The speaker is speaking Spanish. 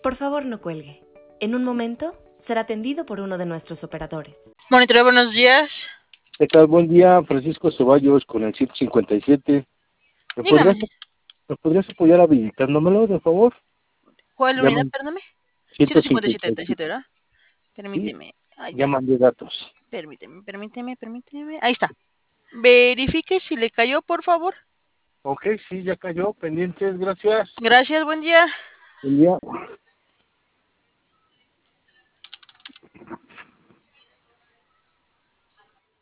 Por favor, no cuelgue. En un momento será atendido por uno de nuestros operadores. Monitoreo, buenos días. ¿Qué tal? Buen día, Francisco Ceballos con el 157. ¿Me Dígame. podrías, ¿Me podrías apoyar habilitándomelo, de favor? ¿Cuál unidad, Llaman perdóname? 157, 157. ¿verdad? Sí, Permíteme. Ay, llaman de datos. permíteme. Ahí está. Verifique si le cayó, por favor. Ok, sí, ya cayó. Pendientes, gracias. Gracias, buen día. Buen día.